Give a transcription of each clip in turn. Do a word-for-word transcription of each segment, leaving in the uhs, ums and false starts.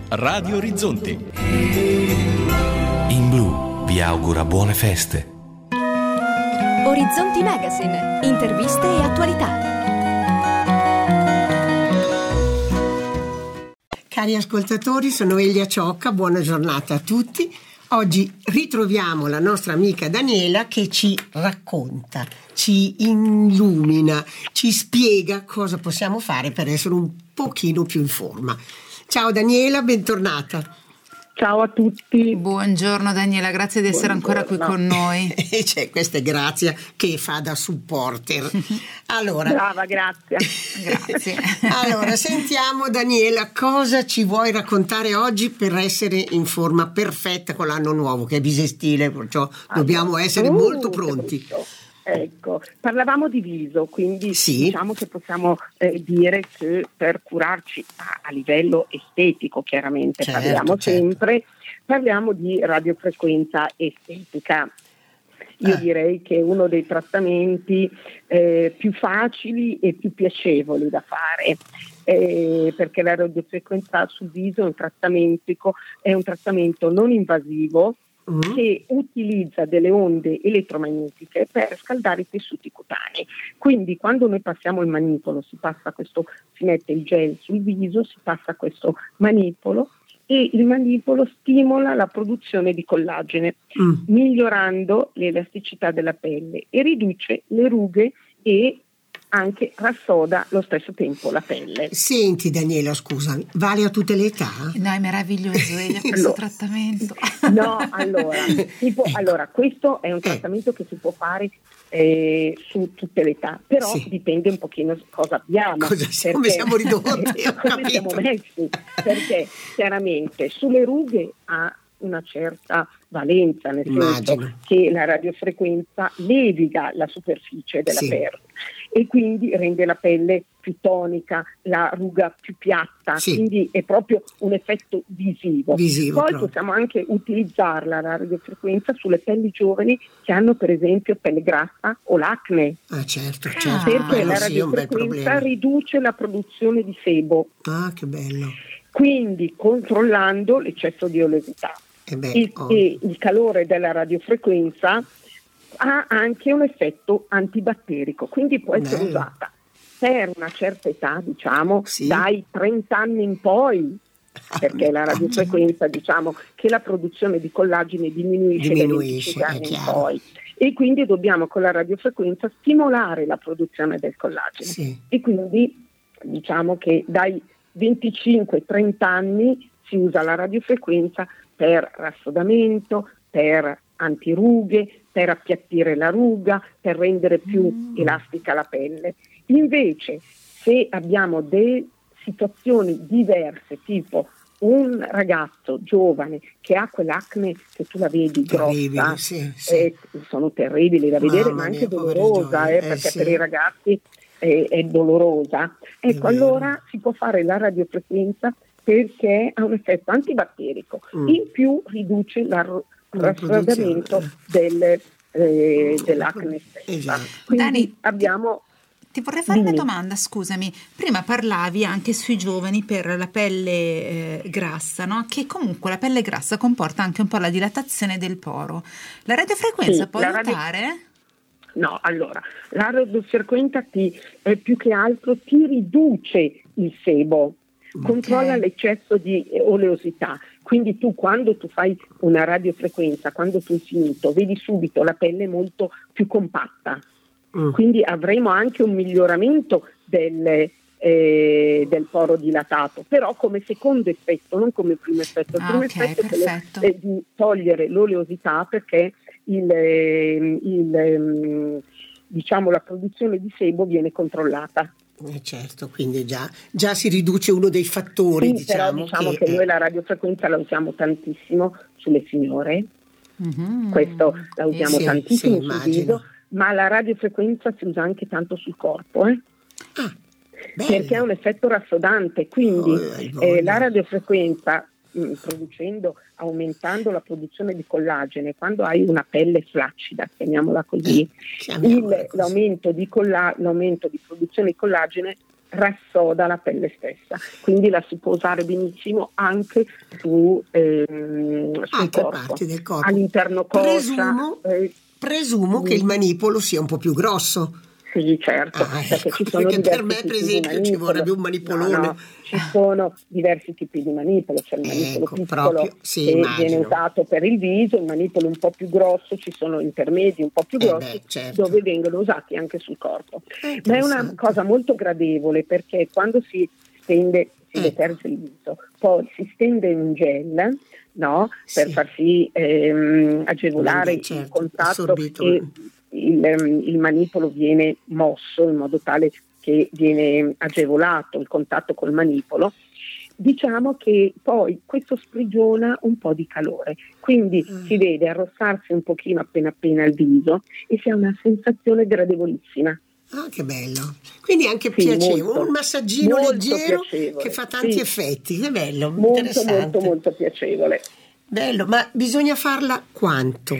Radio Orizzonti. In Blu vi augura buone feste. Orizzonti Magazine, interviste e attualità. Cari ascoltatori, sono Elia Ciocca, buona giornata a tutti. Oggi ritroviamo la nostra amica Daniela che ci racconta, ci illumina, ci spiega cosa possiamo fare per essere un pochino più in forma. Ciao Daniela, bentornata. Ciao a tutti. Buongiorno Daniela, grazie di essere Buongiorno. ancora qui con noi. E c'è questa Grazia che fa da supporter. Allora, brava, grazie. Grazie. Allora, sentiamo Daniela, cosa ci vuoi raccontare oggi per essere in forma perfetta con l'anno nuovo, che è bisestile, perciò dobbiamo Allora, essere uh, molto pronti. Ecco, parlavamo di viso, quindi sì. diciamo che possiamo eh, dire che per curarci a, a livello estetico, chiaramente certo, parliamo certo. sempre, parliamo di radiofrequenza estetica. Io eh. direi che è uno dei trattamenti eh, più facili e più piacevoli da fare. Eh, perché la radiofrequenza sul viso è un trattamento, è un trattamento non invasivo, Mm. che utilizza delle onde elettromagnetiche per scaldare i tessuti cutanei. Quindi quando noi passiamo il manipolo, si passa questo, si mette il gel sul viso, si passa questo manipolo e il manipolo stimola la produzione di collagene, mm. migliorando l'elasticità della pelle e riduce le rughe e anche rassoda allo stesso tempo la pelle. Senti Daniela, scusa, vale a tutte le età? No, è meraviglioso Elia, questo allora, trattamento. No, allora, tipo, ecco. allora questo è un trattamento eh. che si può fare eh, su tutte le età, però sì. dipende un pochino cosa abbiamo. Cosa, perché, come siamo ridotti? Ho come capito. siamo messi, perché chiaramente sulle rughe ha una certa valenza, nel Immagino. senso che la radiofrequenza leviga la superficie della sì. pelle e quindi rende la pelle più tonica, la ruga più piatta, sì. quindi è proprio un effetto visivo. visivo Poi proprio. possiamo anche utilizzarla, la radiofrequenza, sulle pelli giovani che hanno per esempio pelle grassa o l'acne. Ah certo, certo. Ah, perché bello, la sì, un bel radiofrequenza problema. riduce la produzione di sebo. Ah, che bello. Quindi controllando l'eccesso di oleosità. E, beh, il, oh. e il calore della radiofrequenza ha anche un effetto antibatterico, quindi può essere bello. usata per una certa età, diciamo, sì. dai trenta anni in poi, perché la radiofrequenza, diciamo, che la produzione di collagene diminuisce, diminuisce dai venticinque anni in chiaro. poi. E quindi dobbiamo con la radiofrequenza stimolare la produzione del collagene. Sì. E quindi diciamo che dai venticinque trenta anni si usa la radiofrequenza per rassodamento, per antirughe, per appiattire la ruga, per rendere più mm. elastica la pelle. Invece, se abbiamo delle situazioni diverse, tipo un ragazzo giovane che ha quell'acne che tu la vedi terribile, grossa, sì, sì. Eh, sono terribili da vedere, Mamma ma anche mia, dolorosa, eh, eh, perché sì. per i ragazzi è, è dolorosa. Ecco, È allora si può fare la radiofrequenza perché ha un effetto antibatterico, mm. in più riduce il raffreddamento del, eh, dell'acne stessa. Esatto. Quindi Dani, abbiamo... Ti vorrei fare Dimmi. una domanda, scusami. Prima parlavi anche sui giovani per la pelle eh, grassa, no? Che comunque la pelle grassa comporta anche un po' la dilatazione del poro. La radiofrequenza Sì, può la aiutare? Radio... No, allora, la radiofrequenza ti, eh, più che altro ti riduce il sebo, okay. controlla l'eccesso di oleosità. Quindi tu quando tu fai una radiofrequenza, quando tu hai finito, vedi subito la pelle molto più compatta. Mm. Quindi avremo anche un miglioramento del, eh, del poro dilatato, però come secondo effetto, non come primo effetto. Il ah, primo okay, effetto perfetto. è di togliere l'oleosità perché il, il, diciamo, la produzione di sebo viene controllata. Eh certo, quindi già, già si riduce uno dei fattori. Sì, diciamo, però diciamo che, che noi la radiofrequenza la usiamo tantissimo sulle signore, mm-hmm. questo la usiamo sì, tantissimo sì, sul immagino. viso, ma la radiofrequenza si usa anche tanto sul corpo, eh? ah, perché ha un effetto rassodante, quindi oh, eh, la radiofrequenza mh, producendo, aumentando la produzione di collagene, quando hai una pelle flaccida, chiamiamola così, eh, il, così. L'aumento, di colla- l'aumento di produzione di collagene rassoda la pelle stessa, quindi la si può usare benissimo anche su ehm, sul altre corpo, parti del corpo, all'interno coscia. Presumo, eh, presumo che il manipolo sia un po' più grosso. Sì, certo, Ah, perché ecco, ci sono perché per diversi me, tipi per di esempio, ci manipolo. vorrebbe un manipolone. No, no, ci sono diversi tipi di manipolo, c'è il manipolo Ecco, piccolo proprio, sì, che immagino. viene usato per il viso, il manipolo un po' più grosso, ci sono intermedi un po' più Eh grossi beh, certo. dove vengono usati anche sul corpo. Eh, Ma è una interessante. cosa molto gradevole, perché quando si stende, si Ecco. deterge il viso, poi si stende un gel, no, per Sì. far sì ehm, agevolare Venga, certo, il contatto assorbito. e il, ehm, il manipolo viene mosso in modo tale che viene agevolato il contatto col manipolo. Diciamo che poi questo sprigiona un po' di calore, quindi Mm. si vede arrossarsi un pochino appena appena il viso e si ha una sensazione gradevolissima. Ah, che bello. Quindi anche Sì, piacevole, molto. un massaggino Molto leggero piacevole, che fa tanti sì. effetti. Che bello, Molto interessante. molto molto piacevole. Bello, ma bisogna farla quanto?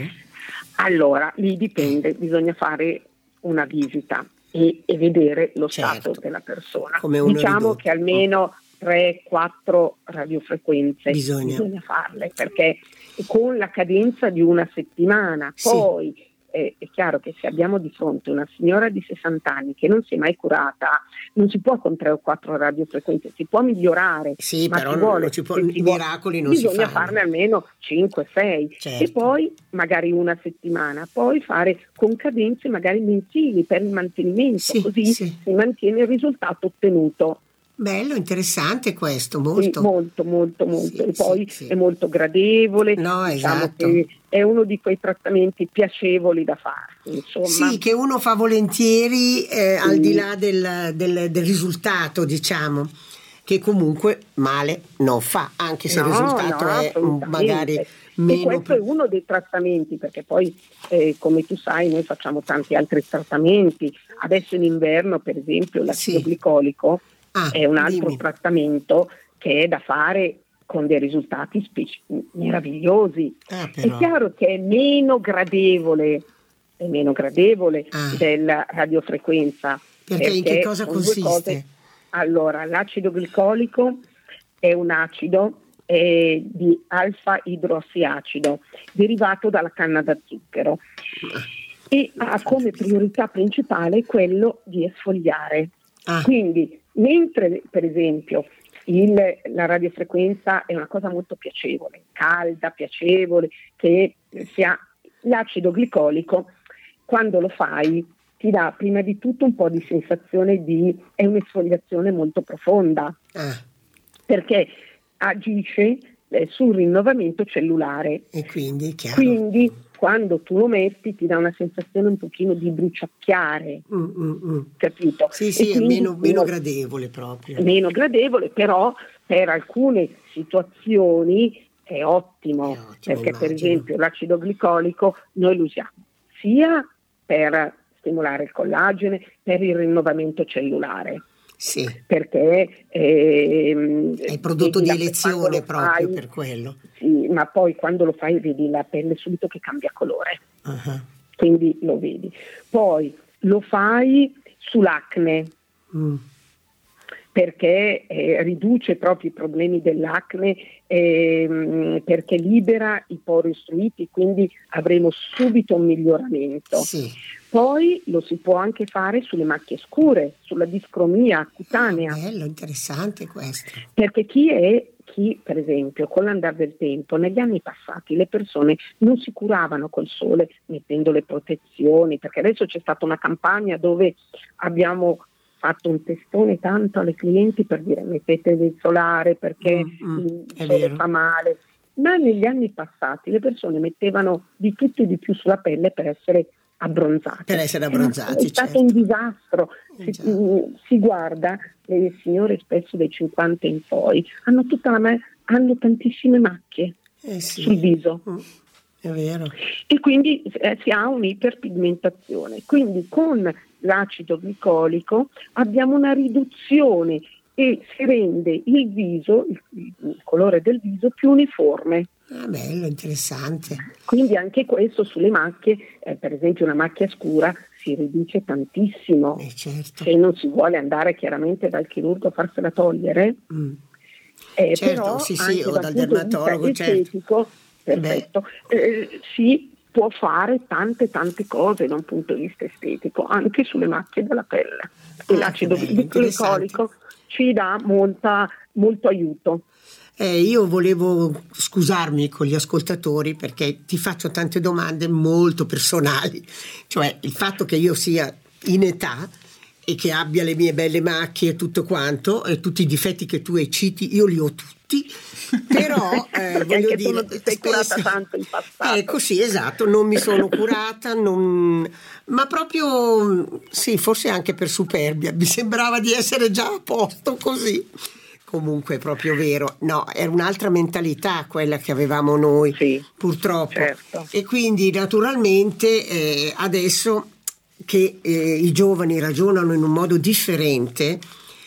Allora, lì dipende, bisogna fare una visita e, e vedere lo Certo. stato della persona. Come uno Diciamo ridotto. che almeno tre quattro radiofrequenze Bisogna. bisogna farle, perché con la cadenza di una settimana, Sì. poi eh, è chiaro che se abbiamo di fronte una signora di sessanta anni che non si è mai curata, non si può con tre o quattro radiofrequenze, si può migliorare, Sì, ma però si non vuole, ci può- se i si vuole- miracoli non si bisogna fanno. farne almeno cinque sei Certo. e poi magari una settimana, poi fare con cadenze magari mensili per il mantenimento, Sì, così sì. si mantiene il risultato ottenuto. Bello, interessante questo, Sì, molto. molto, molto, molto. Sì, E poi sì, sì. è molto gradevole, No, diciamo esatto. che è uno di quei trattamenti piacevoli da farsi, insomma. Sì, che uno fa volentieri eh, Sì. al di là del, del- del risultato, diciamo, che comunque male non fa, anche se il No, risultato no, è mm, assolutamente. magari E meno. questo è uno dei trattamenti, perché poi, eh, come tu sai, noi facciamo tanti altri trattamenti. Adesso in inverno, per esempio, l'acido Sì. glicolico Ah, è un altro dimmi. trattamento che è da fare con dei risultati spec- meravigliosi. Ah, È però. chiaro che è meno gradevole, è meno gradevole Ah. della radiofrequenza. Perché in che cosa sono due consiste? cose. Allora, l'acido glicolico è un acido eh, di alfa idrossiacido derivato dalla canna da zucchero e ha come priorità principale quello di esfoliare. Ah. Quindi, mentre per esempio il, la radiofrequenza è una cosa molto piacevole, calda, piacevole, che si ha, l'acido glicolico, quando lo fai, ti dà prima di tutto un po' di sensazione di, è un'esfoliazione molto profonda, Ah, perché agisce eh, sul rinnovamento cellulare. e quindi, chiaro. Quindi quando tu lo metti ti dà una sensazione un pochino di bruciacchiare, Mm, mm, mm. capito? Sì, E sì, è quindi meno, meno no- gradevole proprio. meno gradevole, però per alcune situazioni è ottimo, È ottimo, perché per immagino. esempio l'acido glicolico noi lo usiamo sia per stimolare il collagene, per il rinnovamento cellulare, Sì, perché ehm, è il prodotto vedi di la- elezione quando lo proprio fai- per quello. sì, ma poi quando lo fai vedi la pelle subito che cambia colore, Ah, quindi lo vedi. Poi lo fai sull'acne, mm. perché eh, riduce proprio i problemi dell'acne, ehm, perché libera i pori ostruiti, quindi avremo subito un miglioramento. Sì. Poi lo si può anche fare sulle macchie scure, sulla discromia cutanea, Bello, interessante questo. perché chi è, chi per esempio con l'andare del tempo, negli anni passati le persone non si curavano col sole mettendo le protezioni, perché adesso c'è stata una campagna dove abbiamo fatto un testone tanto alle clienti per dire mettete del solare perché Mm, mm, il è sole vero. fa male, ma negli anni passati le persone mettevano di tutto e di più sulla pelle per essere abbronzate. Per essere È una- abbronzati, è stato certo. un disastro. Eh, Si, già. mm, si guarda, le signore spesso dai cinquanta in poi hanno tutta la ma- hanno tantissime macchie Eh sì. sul viso. Mm, è vero. E quindi eh, si ha un'iperpigmentazione. Quindi con l'acido glicolico abbiamo una riduzione e si rende il viso, il, il colore del viso più uniforme. Ah, bello, interessante. Quindi anche questo sulle macchie, eh, per esempio una macchia scura, si si riduce tantissimo. Eh, certo. Se non si vuole andare chiaramente dal chirurgo a farsela togliere, Mm. eh, Certo, però sì, sì, anche o dal dal punto di dermatologo, vista certo. estetico, perfetto, eh, si può fare tante tante cose da un punto di vista estetico, anche sulle macchie della pelle. E Ah, l'acido che bello, glicolico ci dà molta, molto aiuto. Eh, io volevo scusarmi con gli ascoltatori perché ti faccio tante domande molto personali, cioè il fatto che io sia in età e che abbia le mie belle macchie e tutto quanto, e tutti i difetti che tu hai citi, io li ho tutti, però eh, voglio anche dire, tu non ti sei curata spesso- tanto in passato. Ecco, sì, esatto, non mi sono curata, non- ma proprio sì, forse anche per superbia, mi sembrava di essere già a posto così. Comunque è proprio vero, no, era un'altra mentalità quella che avevamo noi, Sì, purtroppo. certo. E quindi naturalmente eh, adesso che eh, i giovani ragionano in un modo differente,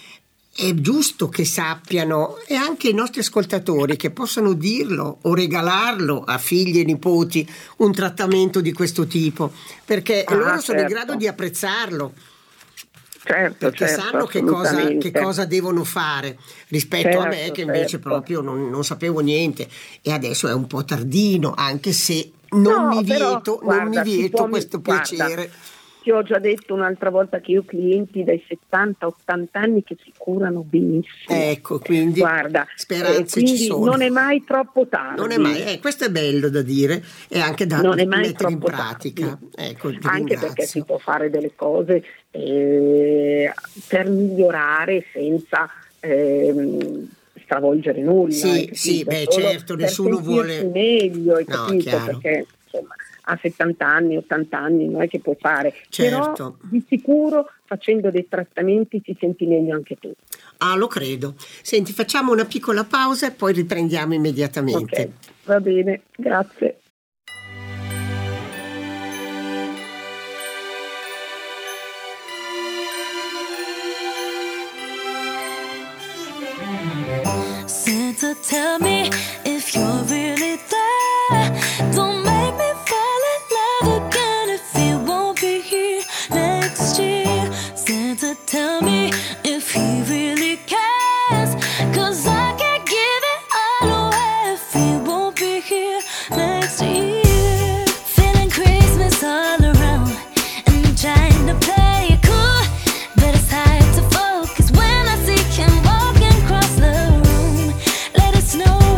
è giusto che sappiano, e anche i nostri ascoltatori, che possano dirlo o regalarlo a figli e nipoti un trattamento di questo tipo, perché Ah, loro sono in certo. grado di apprezzarlo, Certo, perché certo, sanno che cosa, assolutamente. che cosa devono fare rispetto a me, Certo, che invece certo. proprio non, non sapevo niente, e adesso è un po' tardino, anche se non No, mi però, vieto, guarda, non mi si vieto può- questo guarda, piacere. Ti ho già detto un'altra volta che io ho clienti dai settanta ottanta anni che si curano benissimo. Ecco, quindi Guarda, speranze eh, ci quindi sono. non è mai troppo tardi. Non è mai, eh, questo è bello da dire e anche da Non è mai mettere in troppo pratica. tardi. Ecco, ti Anche perché ringrazio. si può fare delle cose eh, per migliorare senza ehm, stravolgere nulla. Sì, hai capito? sì, beh, Solo certo, per nessuno sentirsi vuole- meglio, hai No, capito? chiaro. Perché insomma a settanta anni, ottanta anni non è che puoi fare, Certo. però di sicuro facendo dei trattamenti ti senti meglio anche tu. Ah, lo credo. Senti, facciamo una piccola pausa e poi riprendiamo Ok, immediatamente. va bene, grazie. Santa, tell me if you're really there. Don't make me fall in love again if you won't be here next year. Santa, tell me if he really cares, 'cause I can't give it all away if he won't be here next year. Feeling Christmas all around and I'm trying to play it cool, but it's hard to focus when I see him walking across the room. Let it snow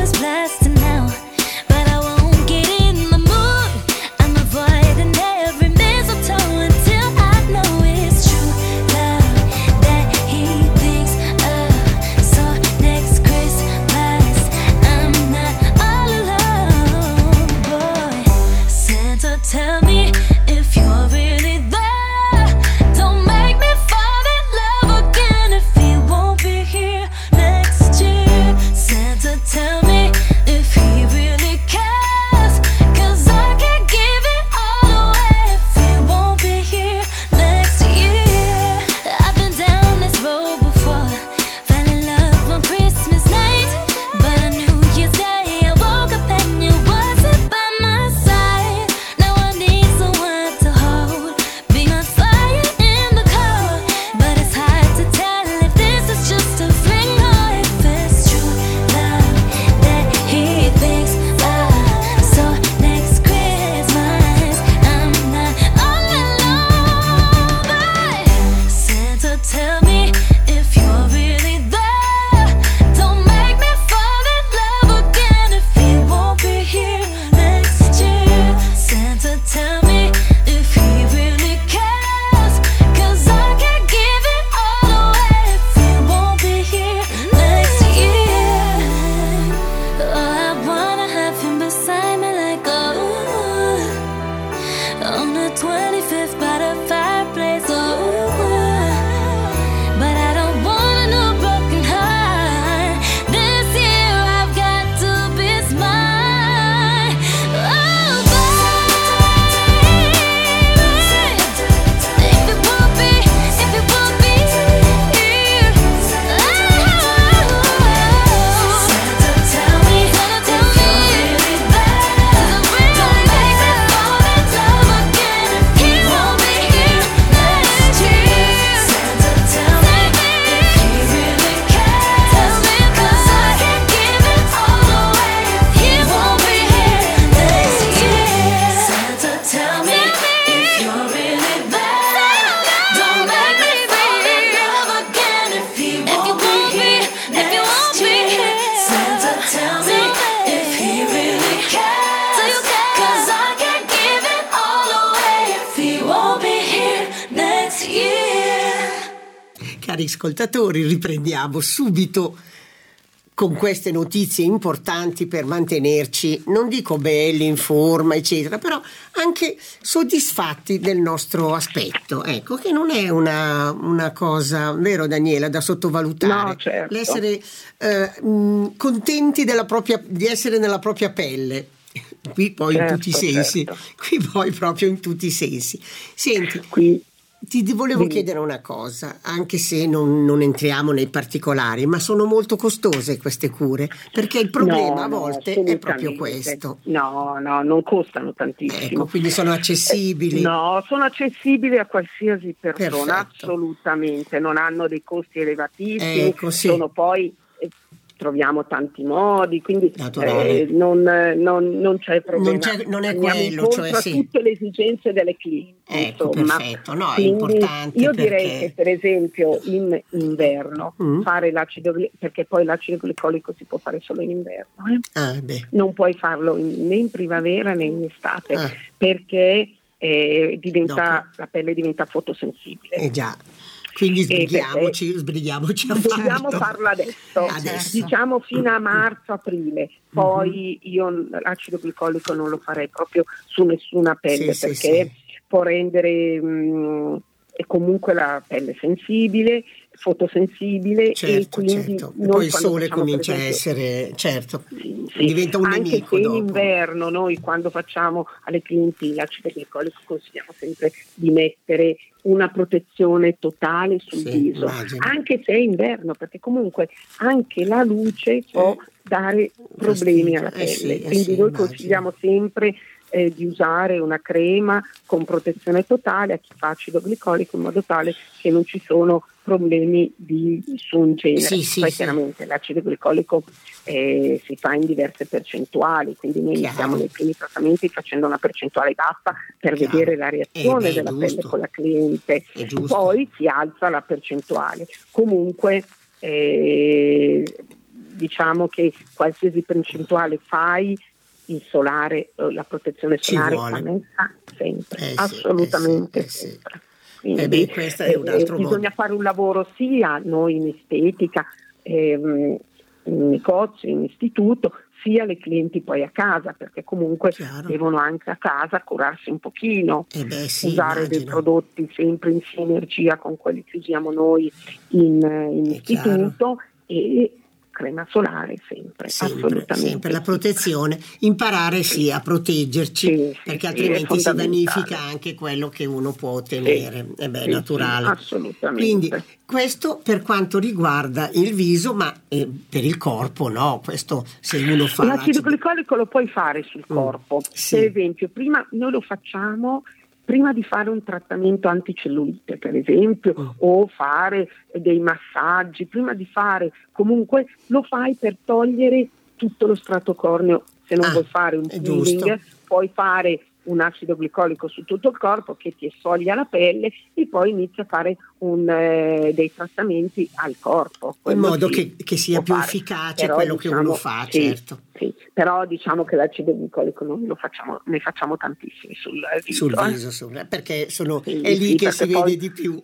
cari ascoltatori, riprendiamo subito con queste notizie importanti per mantenerci, non dico belli, in forma, eccetera, però anche soddisfatti del nostro aspetto. Ecco, che non è una, una cosa, vero Daniela, da sottovalutare. No, certo. L'essere eh, mh, contenti della propria, di essere nella propria pelle. Qui poi certo, in tutti i sensi, certo. qui poi proprio in tutti i sensi. Senti, Qui ti volevo Dimmi. chiedere una cosa, anche se non, non entriamo nei particolari, ma sono molto costose queste cure, perché il problema no, a no, volte è proprio assolutamente. questo. No, no, non costano tantissimo. Ecco, quindi sono accessibili. Eh, no, sono accessibili a qualsiasi persona, Perfetto. assolutamente, non hanno dei costi elevatissimi, Ecco, sì. sono poi eh, troviamo tanti modi, quindi Naturale. eh, non, non, non c'è problema. Non c'è- non è Andiamo quello, incontro cioè, a sì. tutte le esigenze delle clienti. Ecco, insomma. perfetto. No, è Quindi importante io perché- direi che per esempio in inverno Mm. fare l'acido gli- perché poi l'acido glicolico si può fare solo in inverno, eh? Ah, beh. Non puoi farlo in- né in primavera né in estate Ah. perché eh, diventa, Dopo. la pelle diventa fotosensibile. Eh già. Quindi E sbrighiamoci, perché- sbrighiamoci a Dobbiamo farlo. farlo adesso, Adesso. diciamo fino a marzo-aprile, poi io l'acido glicolico non lo farei proprio su nessuna pelle Sì, sì, perché sì. può rendere mh, è comunque la pelle sensibile, fotosensibile e Certo, quindi certo. E noi poi il quando sole facciamo, per comincia a esempio, essere, certo, sì, sì. diventa un Anche nemico se in dopo. inverno noi quando facciamo alle clienti l'acido glicolico consigliamo sempre di mettere una protezione totale sul Sì, viso, immagino. anche se è inverno, perché comunque anche la luce può dare problemi alla pelle, Eh sì, eh quindi sì, noi immagino. consigliamo sempre eh, di usare una crema con protezione totale a chi fa acido glicolico in modo tale che non ci sono problemi di nessun genere. Sì, sì, Poi sì. chiaramente l'acido glicolico eh, si fa in diverse percentuali, quindi noi Chiaro. iniziamo nei primi trattamenti facendo una percentuale bassa per Chiaro. vedere la reazione Eh beh, della giusto. pelle con la cliente, È giusto. poi si alza la percentuale. Comunque eh, diciamo che qualsiasi percentuale fai, il solare, eh, la protezione Ci solare vuole. va messa sempre, Eh sì, assolutamente eh sì, eh sì. sempre. Quindi, Eh beh, questo è un eh, altro bisogna modo. fare un lavoro sia noi in estetica, ehm, in negozio, in istituto, sia le clienti poi a casa, perché comunque Chiaro. devono anche a casa curarsi un pochino, Eh beh, sì, usare dei immagino. prodotti sempre in sinergia con quelli che usiamo noi in, in È chiaro. istituto e crema solare sempre, Sempre, assolutamente. sempre la protezione, imparare sì a proteggerci, Sì, sì, perché sì, altrimenti è si fondamentale. vanifica anche quello che uno può ottenere. Sì, Eh beh, sì, naturale. sì, assolutamente. Quindi questo per quanto riguarda il viso, ma eh, per il corpo no, questo se uno fa L'acido l'acido- glicolico lo puoi fare sul Mm, corpo, sì. per esempio prima noi lo facciamo prima di fare un trattamento anticellulite per esempio Mm. o fare dei massaggi, prima di fare comunque lo fai per togliere tutto lo strato corneo, se non Ah, vuoi fare un è peeling giusto. puoi fare un acido glicolico su tutto il corpo che ti esfoglia la pelle e poi inizi a fare un, eh, dei trattamenti al corpo. in Quello modo sì, che, che sia può più fare. efficace Però, quello che uno diciamo, fa, sì, certo. sì, però diciamo che l'acido glicolico noi lo facciamo, ne facciamo tantissimi sul viso. Sul eh. viso, sul- perché sono, Sì, è lì sì, che perché si poi- vede di più.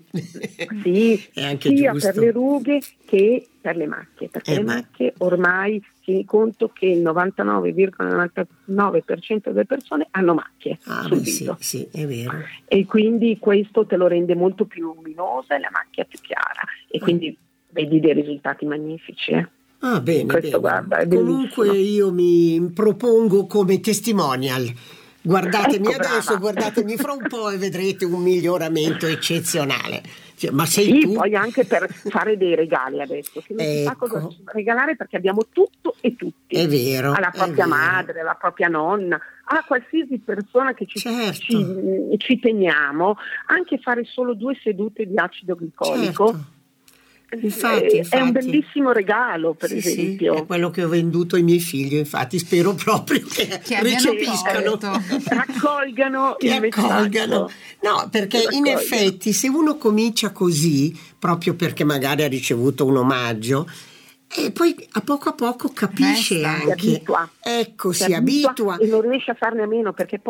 Sì, è anche sia giusto. per le rughe che per le macchie, perché Eh le beh. macchie ormai tieni conto che il novantanove virgola novantanove per cento delle persone hanno macchie Ah, sul beh, sì, viso sì, è vero. e quindi questo te lo rende molto più luminosa e la macchia più chiara e quindi vedi dei risultati magnifici. eh. Ah, bene, Questo, bene. guarda, è Comunque bellissimo. io mi propongo come testimonial. Guardatemi Ecco, brava. adesso, guardatemi fra un po' e vedrete un miglioramento eccezionale. Cioè, ma sei Sì, tu? poi anche per fare dei regali adesso, che non si sa Ecco. cosa regalare perché abbiamo tutto e tutti. È vero, Alla è propria vero. madre, alla propria nonna, a qualsiasi persona che ci, Certo. ci, ci teniamo, anche fare solo due sedute di acido glicolico. Certo. Infatti, eh, infatti. È un bellissimo regalo, per Sì, sì, esempio. è quello che ho venduto ai miei figli, infatti spero proprio che, Che abbiano recepiscano. colto. Raccolgano che il accolgano. messaggio. No, perché Che in raccolgano. effetti se uno comincia così, proprio perché magari ha ricevuto un omaggio, e poi a poco a poco capisce Resta. Si anche, abitua. ecco, si, abitua. e non riesce a farne a meno perché poi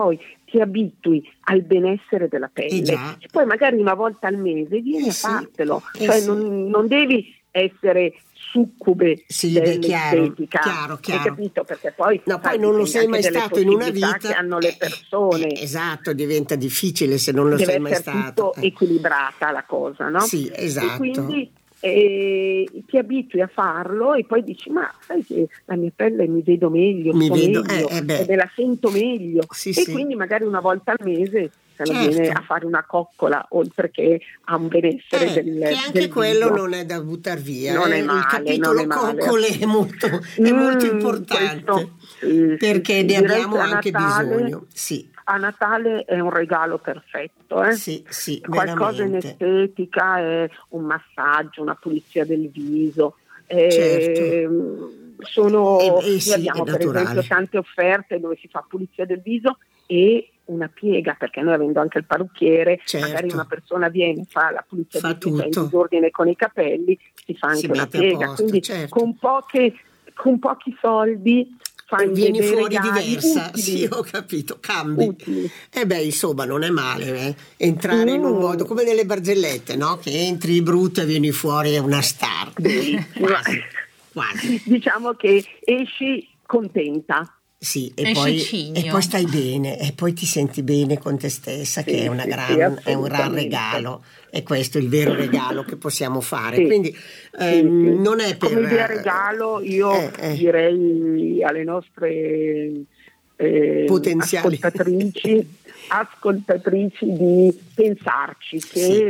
ti abitui al benessere della pelle, Eh già. e poi magari una volta al mese vieni Eh a sì, fartelo, eh cioè sì. non, non devi essere succube Sì, beh, chiaro, dell'estetica, chiaro, chiaro. hai capito? Perché poi, No, sai, poi non lo dipende sei anche mai dalle stato in una possibilità vita che hanno le eh, persone. eh, esatto, diventa difficile se non lo Deve sei mai essere stato. tutto Eh. equilibrata la cosa, no? Sì, esatto. E quindi eh, ti abitui a farlo e poi dici, ma sai che la mia pelle mi vedo meglio, Mi sto vedo- meglio, eh, eh, beh. e me la sento meglio, Sì, e sì. quindi magari una volta al mese se la Certo. viene a fare una coccola, oltre che a un benessere Eh, del, che anche del quello viso. non è da buttare via. Non eh. è male, Il capitolo non è male. coccole è molto, è Mm, molto importante questo, sì, perché sì, sì. ne Direi abbiamo che a anche Natale- bisogno. Sì, A Natale è un regalo perfetto, eh? sì, sì, Qualcosa in veramente. estetica, è un massaggio, una pulizia del viso. eh, Certo. Sono, Eh, eh, sì, noi abbiamo è per naturale. esempio tante offerte dove si fa pulizia del viso e una piega, perché noi avendo anche il parrucchiere, Certo. magari una persona viene, fa la pulizia Fa del viso, è in tutto. disordine con i capelli, si fa Si anche una mette a piega, posto, quindi certo. con, poche, con pochi soldi fai E vieni dei fuori regali diversa, utili. sì, ho capito, cambi. Utili. E beh, insomma, non è male eh? entrare in un Mm. modo come nelle barzellette, no? Che entri brutta e vieni fuori una star. Bellissima. Quasi, quasi. Diciamo che esci contenta. Sì, e Esce poi, cigno. e poi stai bene, e poi ti senti bene con te stessa, Sì, che è, una sì, gran, sì, è un gran assolutamente. regalo, e questo è il vero regalo che possiamo fare. Sì. Quindi Sì, ehm, sì. non è per... Come idea regalo io eh, eh. direi alle nostre eh, Potenziali. ascoltatrici ascoltatrici di pensarci, che Sì.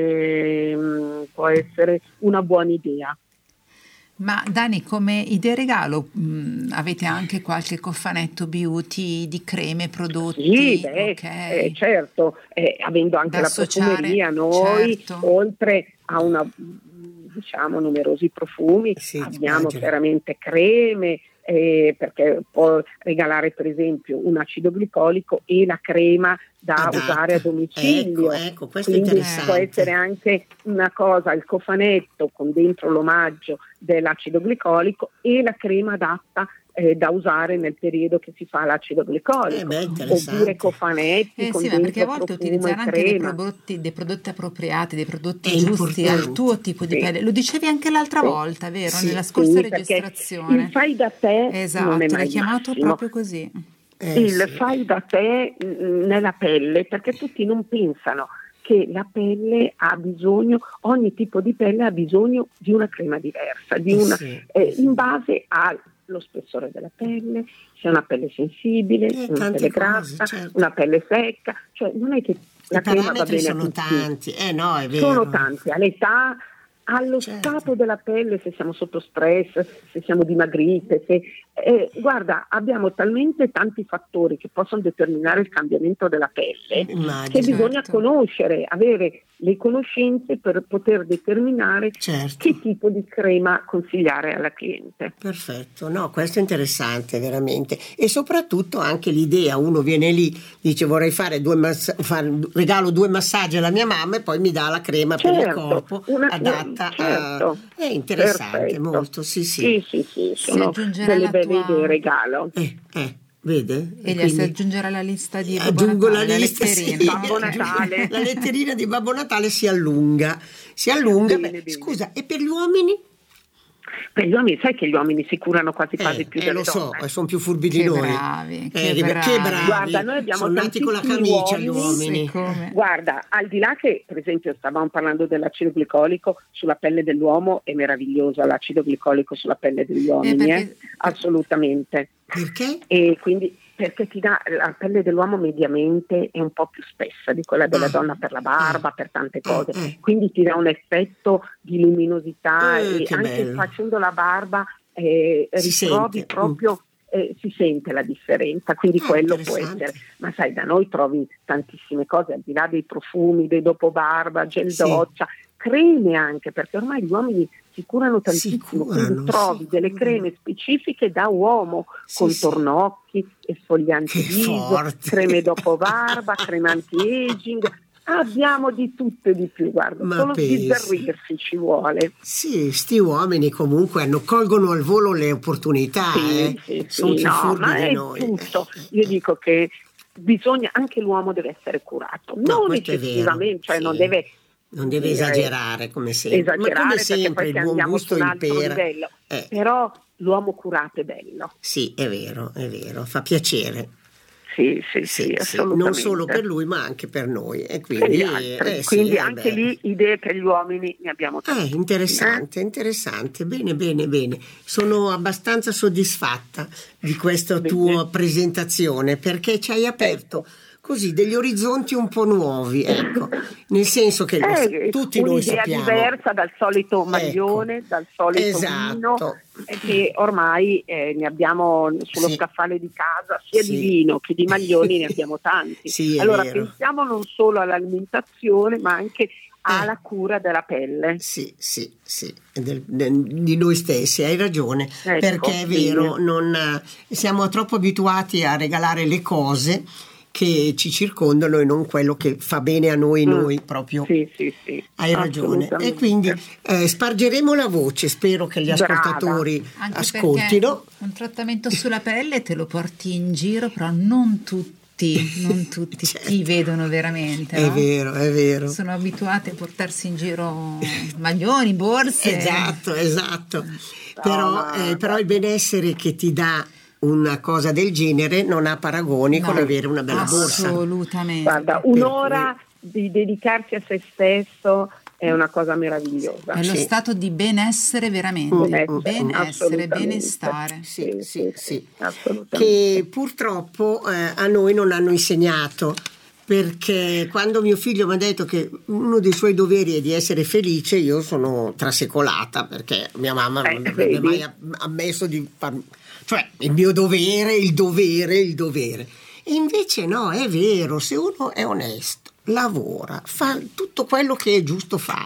ehm, può essere una buona idea. Ma Dani, come idea regalo mh, avete anche qualche cofanetto beauty di creme, prodotti? Sì, beh, Ok. eh, certo, eh, avendo anche Da la associare, profumeria, noi certo. oltre a una, diciamo, numerosi profumi, Sì, abbiamo immagino. chiaramente creme, eh, perché può regalare per esempio un acido glicolico e la crema da Adatta. usare a domicilio. Ecco, ecco, questo è Quindi interessante. può essere anche una cosa, il cofanetto con dentro l'omaggio dell'acido glicolico e la crema adatta eh, da usare nel periodo che si fa l'acido glicolico. Eh beh, interessante. Oppure cofanetti Eh con sì, ma dentro perché a volte profumo utilizzare e anche dei crema. prodotti, dei prodotti appropriati, dei prodotti È giusti al importante. tuo tipo di Sì. pelle. Lo dicevi anche l'altra Sì. volta, vero? Sì. Nella scorsa Sì, perché registrazione. il fai da te Esatto, non è mai l'hai il chiamato massimo. proprio così. Eh, il sì. fai da te mh, nella pelle, perché tutti non pensano che la pelle ha bisogno, ogni tipo di pelle ha bisogno di una crema diversa, di Eh una, sì, eh, sì. in base allo spessore della pelle, se è una pelle sensibile, Eh, se è una tante pelle cose, grassa, certo. una pelle secca, cioè non è che la I crema va parametri bene a sono tutti. tanti, eh no, è vero. Sono tanti, all'età, allo Certo. stato della pelle, se siamo sotto stress, se siamo dimagrite, se, eh, guarda, abbiamo talmente tanti fattori che possono determinare il cambiamento della pelle Immagino. che bisogna Certo. conoscere, avere le conoscenze per poter determinare Certo. che tipo di crema consigliare alla cliente. Perfetto, no, questo è interessante veramente, e soprattutto anche l'idea, uno viene lì, dice vorrei fare due massa- fare- regalo due massaggi alla mia mamma e poi mi dà la crema per il Certo, corpo una- adatta certo, a... È interessante, perfetto. molto, sì sì. Sì, sì, sì, Si sono aggiungerà delle la belle tua- idee regalo. Eh, eh, vede? Elia, Quindi si aggiungerà la lista di Babbo aggiungo la Natale, lista, letterina. sì, Babbo aggiungo- Natale. La letterina di Babbo Natale si allunga, si allunga. Bene, Beh, bene. scusa, e per gli uomini? Per gli uomini, sai che gli uomini si curano quasi Eh, quasi più eh, delle lo so, donne. eh, sono più furbi di Che noi. bravi, che Eh, che bravi. bravi. Guarda, noi abbiamo sono nati con la tantissimi camicia gli uomini. uomini. Siccome- Guarda, al di là che per esempio stavamo parlando dell'acido glicolico sulla pelle dell'uomo, è meraviglioso l'acido glicolico sulla pelle degli uomini, perché- eh? assolutamente. Perché? E quindi perché ti dà, la pelle dell'uomo mediamente è un po' più spessa di quella della Ah, donna per la barba, eh, per tante eh, cose, eh. quindi ti dà un effetto di luminosità Eh, e che anche bello. facendo la barba eh, Si ritrovi sente. proprio eh, si sente la differenza, quindi Ah, quello può interessante. essere. Ma sai, da noi trovi tantissime cose, al di là dei profumi, dei dopobarba, gel Sì. doccia, creme anche, perché ormai gli uomini si curano Si tantissimo, curano, quindi trovi si delle curano. creme specifiche da uomo, Sì, con sì. tornocchi, esfolianti Che viso, forte. creme dopobarba, creme anti-aging. Abbiamo di tutto e di più, guarda, Ma solo pensi. sbizzarrirsi ci vuole. Sì, sti uomini comunque hanno, colgono al volo le opportunità, Sì, eh. sì, sono sì, più no, furbi ma di è noi. tutto. Io dico che bisogna, anche l'uomo deve essere curato, No, non questo è vero, eccessivamente, cioè sì. non deve Non deve eh, esagerare come sempre, esagerare, ma come perché sempre poi il se buon andiamo gusto su un altro impera. livello. Eh, Però l'uomo curato è bello. sì, è vero, è vero, fa piacere. Sì, sì, sì, Sì, sì, assolutamente. non solo per lui ma anche per noi e Per quindi, gli altri. eh, sì, Quindi eh, anche beh. lì idee per gli uomini ne abbiamo Eh, tante. interessante, interessante, bene, bene, bene. Sono abbastanza soddisfatta di questa Bene. tua presentazione perché ci hai aperto così degli orizzonti un po' nuovi, ecco, nel senso che lo sa- Eh, tutti noi un'idea sappiamo. diversa dal solito Ecco, maglione, dal solito esatto. vino, eh, che ormai eh, ne abbiamo sullo Sì. scaffale di casa, sia Sì. di vino che di maglioni ne abbiamo tanti. Sì, è allora vero. pensiamo non solo all'alimentazione ma anche alla Eh. cura della pelle. Sì, sì, sì, del- del- di noi stessi, hai ragione, Ecco, perché è sì. vero, non, eh, siamo troppo abituati a regalare le cose che ci circondano e non quello che fa bene a noi, Mm. noi proprio. Sì, sì, sì. Hai ragione. E Assolutamente. quindi eh, spargeremo la voce, spero che gli Brava. ascoltatori Anche ascoltino. perché un trattamento sulla pelle te lo porti in giro, però non tutti, non tutti Certo. ti vedono veramente. È no? vero, è vero. Sono abituati a portarsi in giro maglioni, borse. Esatto, esatto. Però, no, eh, però il benessere che ti dà una cosa del genere non ha paragoni No, con avere una bella borsa. Assolutamente. Guarda, un'ora di dedicarsi a se stesso è una cosa meravigliosa. È lo Sì. stato di benessere veramente, Benessere, benessere, assolutamente. benestare. Sì, sì, sì. assolutamente. Che purtroppo eh, a noi non hanno insegnato, perché quando mio figlio mi ha detto che uno dei suoi doveri è di essere felice, io sono trasecolata, perché mia mamma Eh, non avrebbe vedi? mai am- ammesso di far, cioè il mio dovere, il dovere, il dovere. E invece no, è vero, se uno è onesto, lavora, fa tutto quello che è giusto fare,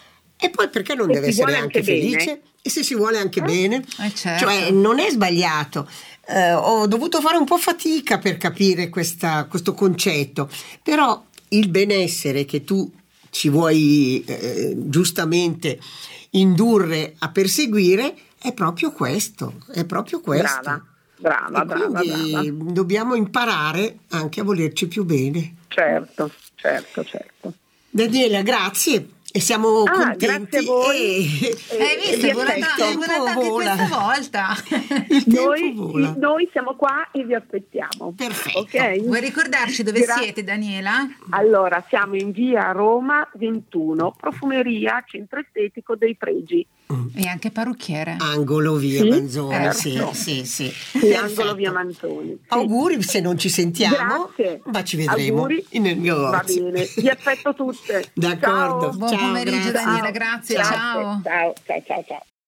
e poi perché non E deve si essere vuole anche anche bene. felice? E se si vuole anche bene? Eh, certo. Cioè non è sbagliato. Eh, ho dovuto fare un po' fatica per capire questa- questo concetto, però il benessere che tu ci vuoi eh, giustamente indurre a perseguire è proprio questo, è proprio questo. Brava, brava, E brava, quindi brava. dobbiamo imparare anche a volerci più bene. Certo, certo, certo. Daniela, grazie. E siamo Ah, contenti. grazie a voi. E- Hai visto? vi È volata, aspetto. è volata anche vola. questa volta. Il tempo Noi, vola. noi siamo qua e vi aspettiamo. Perfetto. Ok? Vuoi ricordarci dove Gra- siete, Daniela? Allora, siamo in via Roma ventuno, profumeria, centro estetico dei Pregi. E anche parrucchiere. Angolo via Sì, Manzoni, sì, certo. sì, sì. Sì, Perfetto. angolo via Manzoni. Sì. Auguri se non ci sentiamo, Grazie. ma ci vedremo Auguri. nel mio Va negozio. bene, vi aspetto tutte. D'accordo. Ciao. Buon Ciao, pomeriggio, grazie. Daniela, grazie, ciao. Ciao, ciao, ciao, ciao.